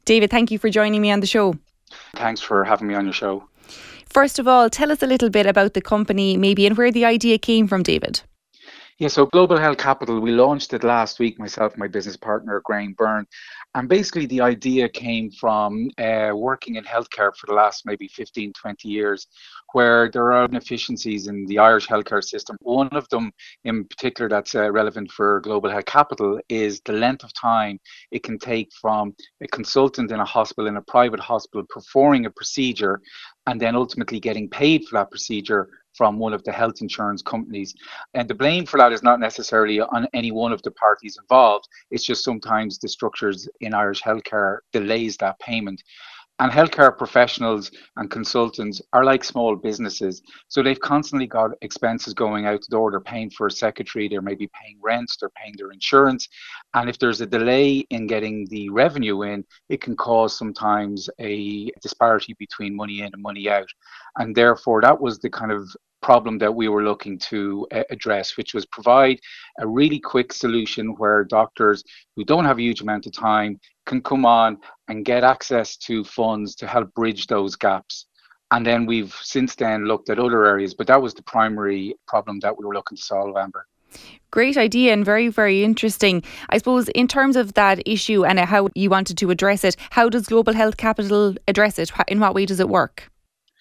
David, thank you for joining me on the show. Thanks for having me on your show. First of all, tell us a little bit about the company maybe and where the idea came from, David. Yeah, so Global Health Capital, we launched it last week, myself and my business partner, Graham Byrne. And basically the idea came from working in healthcare for the last maybe 15, 20 years, where there are inefficiencies in the Irish healthcare system. One of them in particular that's relevant for Global Health Capital is the length of time it can take from a consultant in a hospital, in a private hospital, performing a procedure and then ultimately getting paid for that procedure from one of the health insurance companies. And the blame for that is not necessarily on any one of the parties involved. It's just sometimes the structures in Irish healthcare delays that payment. And healthcare professionals and consultants are like small businesses. So they've constantly got expenses going out the door. They're paying for a secretary, they're maybe paying rent, they're paying their insurance. And if there's a delay in getting the revenue in, it can cause sometimes a disparity between money in and money out. And therefore, that was the kind of problem that we were looking to address, which was provide a really quick solution where doctors who don't have a huge amount of time can come on and get access to funds to help bridge those gaps. And then we've since then looked at other areas, but that was the primary problem that we were looking to solve, Amber. Great idea and very, very interesting. I suppose in terms of that issue and how you wanted to address it, how does Global Health Capital address it? In what way does it work?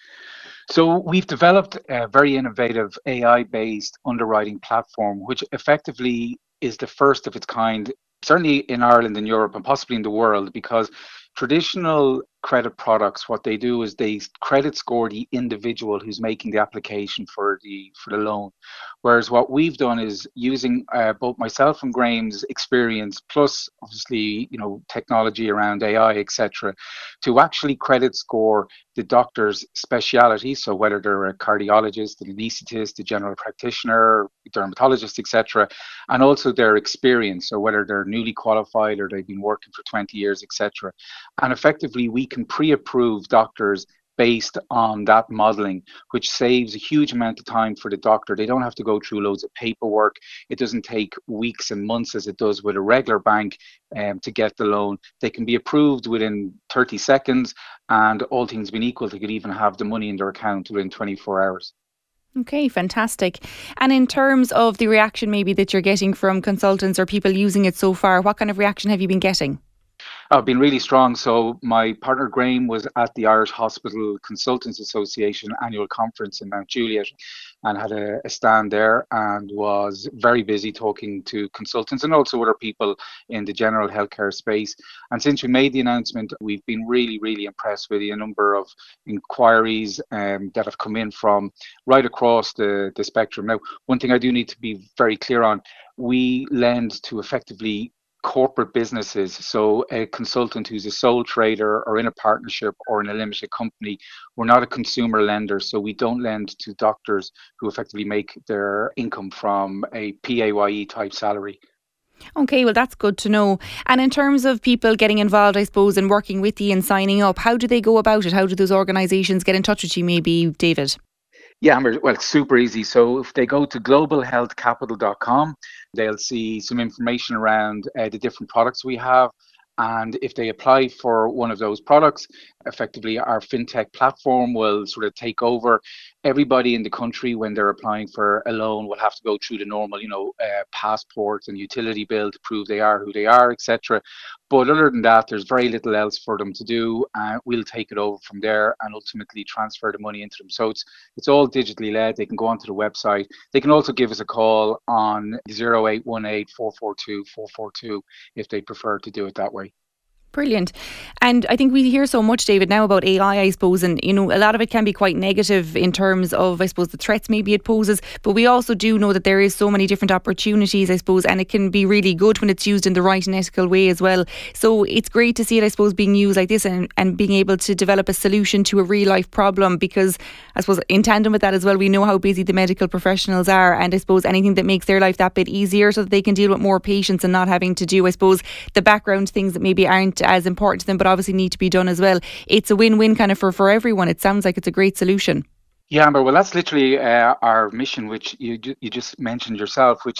So we've developed a very innovative AI-based underwriting platform, which effectively is the first of its kind, certainly in Ireland and Europe and possibly in the world, because traditional credit products, what they do is they credit score the individual who's making the application for the loan. Whereas what we've done is using both myself and Graham's experience, plus obviously technology around AI, etc., to actually credit score the doctor's speciality. So whether they're a cardiologist, an anaesthetist, a general practitioner, a dermatologist, etc., and also their experience. So whether they're newly qualified or they've been working for 20 years, etc. And effectively, we can pre-approve doctors based on that modeling, which saves a huge amount of time for the doctor. They don't have to go through loads of paperwork. It doesn't take weeks and months as it does with a regular bank to get the loan. They can be approved within 30 seconds, and all things being equal, they could even have the money in their account within 24 hours. Okay, fantastic. And in terms of the reaction maybe that you're getting from consultants or people using it so far, what kind of reaction have you been getting? I've been really strong. So my partner Graham was at the Irish Hospital Consultants Association annual conference in Mount Juliet and had a stand there and was very busy talking to consultants and also other people in the general healthcare space. And since we made the announcement, we've been really, really impressed with the number of inquiries that have come in from right across the spectrum. Now, one thing I do need to be very clear on, we lend to effectively corporate businesses. So a consultant who's a sole trader or in a partnership or in a limited company, we're not a consumer lender. So we don't lend to doctors who effectively make their income from a PAYE type salary. Okay, well, that's good to know. And in terms of people getting involved, I suppose, and working with you and signing up, how do they go about it? How do those organisations get in touch with you, maybe, David? Yeah, well, it's super easy. So if they go to globalhealthcapital.com, they'll see some information around the different products we have. And if they apply for one of those products, effectively our fintech platform will sort of take over. Everybody in the country, when they're applying for a loan, will have to go through the normal, passports and utility bill to prove they are who they are, etc. But other than that, there's very little else for them to do. We'll take it over from there and ultimately transfer the money into them. So it's all digitally led. They can go onto the website. They can also give us a call on 0818 442 442 if they prefer to do it that way. Brilliant. And I think we hear so much, David, now about AI, I suppose, and a lot of it can be quite negative in terms of, I suppose, the threats maybe it poses, but we also do know that there is so many different opportunities, I suppose, and it can be really good when it's used in the right and ethical way as well. So it's great to see it, I suppose, being used like this and being able to develop a solution to a real life problem, because I suppose in tandem with that as well, we know how busy the medical professionals are, and I suppose anything that makes their life that bit easier so that they can deal with more patients and not having to do, I suppose, the background things that maybe aren't as important to them but obviously need to be done as well. It's a win-win kind of for everyone. It sounds like it's a great solution. Yeah, Amber, well, that's literally our mission, which you just mentioned yourself, which is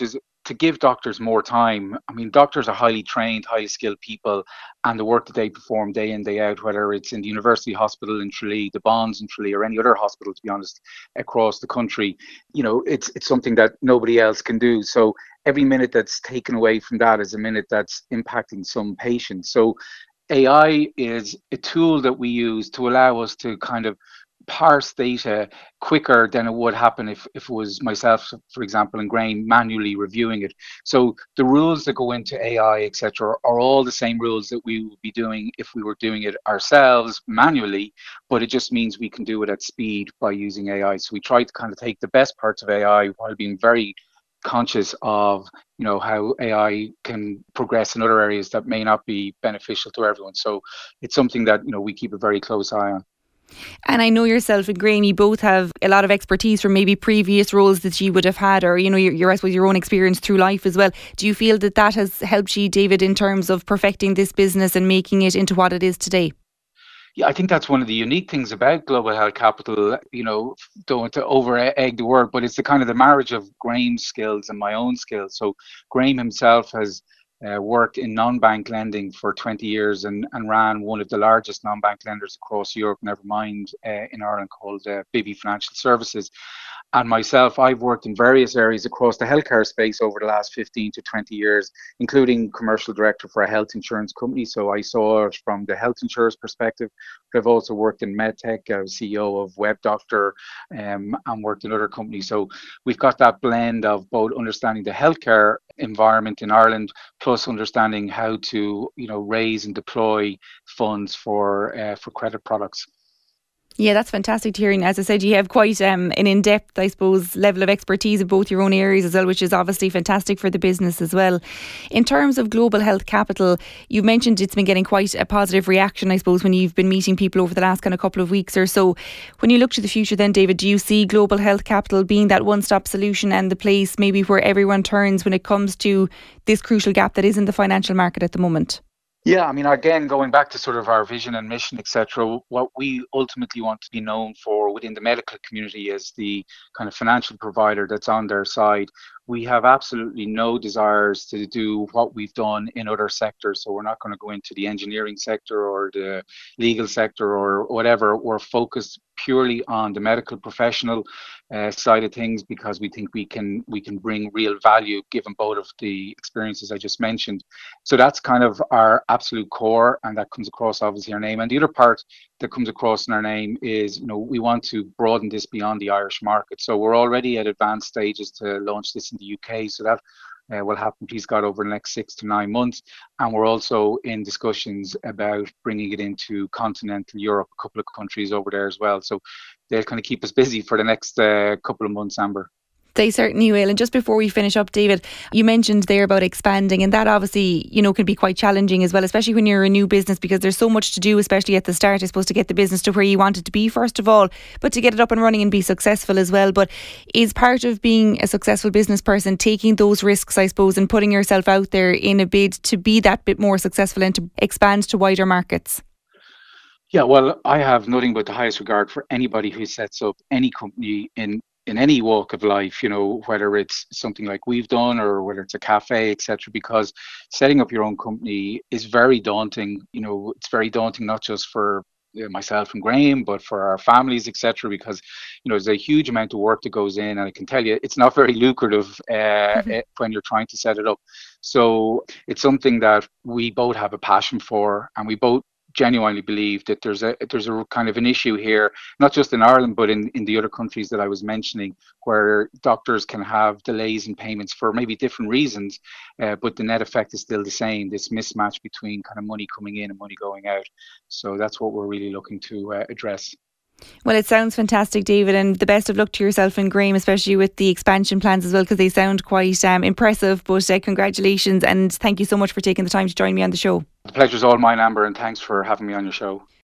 to give doctors more time. I mean, doctors are highly trained, highly skilled people, and the work that they perform day in, day out, whether it's in the University Hospital in Tralee, the Bonds in Tralee, or any other hospital, to be honest, across the country, it's something that nobody else can do. So every minute that's taken away from that is a minute that's impacting some patients. So AI is a tool that we use to allow us to kind of parse data quicker than it would happen if it was myself, for example, and Graham manually reviewing it. So the rules that go into AI, etc., are all the same rules that we would be doing if we were doing it ourselves manually, but it just means we can do it at speed by using AI. So we try to kind of take the best parts of AI while being very conscious of how AI can progress in other areas that may not be beneficial to everyone. So it's something that we keep a very close eye on. And I know yourself and Graham, you both have a lot of expertise from maybe previous roles that you would have had, or your I suppose your own experience through life as well. Do you feel that has helped you, David, in terms of perfecting this business and making it into what it is today? Yeah, I think that's one of the unique things about Global Health Capital. Don't want to over egg the word, but it's the kind of the marriage of Graham's skills and my own skills. So Graham himself has worked in non-bank lending for 20 years and ran one of the largest non-bank lenders across Europe, never mind in Ireland, called Bivvy Financial Services. And myself, I've worked in various areas across the healthcare space over the last 15 to 20 years, including commercial director for a health insurance company. So I saw it from the health insurance perspective, but I've also worked in medtech. I was CEO of WebDoctor and worked in other companies. So we've got that blend of both understanding the healthcare environment in Ireland, plus understanding how to raise and deploy funds for credit products. Yeah, that's fantastic to hear. And as I said, you have quite an in-depth, I suppose, level of expertise in both your own areas as well, which is obviously fantastic for the business as well. In terms of Global Health Capital, you've mentioned it's been getting quite a positive reaction, I suppose, when you've been meeting people over the last kind of couple of weeks or so. When you look to the future then, David, do you see Global Health Capital being that one-stop solution and the place maybe where everyone turns when it comes to this crucial gap that is in the financial market at the moment? Yeah, I mean, again, going back to sort of our vision and mission, etc., what we ultimately want to be known for within the medical community is the kind of financial provider that's on their side. We have absolutely no desires to do what we've done in other sectors. So we're not going to go into the engineering sector or the legal sector or whatever. We're focused purely on the medical professional side of things because we think we can bring real value given both of the experiences I just mentioned. So that's kind of our absolute core, and that comes across obviously our name. And the other part that comes across in our name is, we want to broaden this beyond the Irish market. So we're already at advanced stages to launch this in the UK. So that will happen, please God, over the next 6 to 9 months. And we're also in discussions about bringing it into continental Europe, a couple of countries over there as well. So they'll kind of keep us busy for the next couple of months, Amber. They certainly will. And just before we finish up, David, you mentioned there about expanding, and that obviously, can be quite challenging as well, especially when you're a new business, because there's so much to do, especially at the start, I suppose, to get the business to where you want it to be, first of all, but to get it up and running and be successful as well. But is part of being a successful business person taking those risks, I suppose, and putting yourself out there in a bid to be that bit more successful and to expand to wider markets? Yeah, well, I have nothing but the highest regard for anybody who sets up any company in any walk of life, whether it's something like we've done or whether it's a cafe, etc., because setting up your own company is very daunting. It's very daunting, not just for myself and Graham, but for our families, etc., because, there's a huge amount of work that goes in, and I can tell you it's not very lucrative when you're trying to set it up. So it's something that we both have a passion for, and we both genuinely believe that there's a kind of an issue here, not just in Ireland, but in the other countries that I was mentioning, where doctors can have delays in payments for maybe different reasons, but the net effect is still the same, this mismatch between kind of money coming in and money going out. So that's what we're really looking to address. Well, it sounds fantastic, David, and the best of luck to yourself and Graham, especially with the expansion plans as well, because they sound quite impressive. But congratulations, and thank you so much for taking the time to join me on the show. The pleasure's all mine, Amber, and thanks for having me on your show.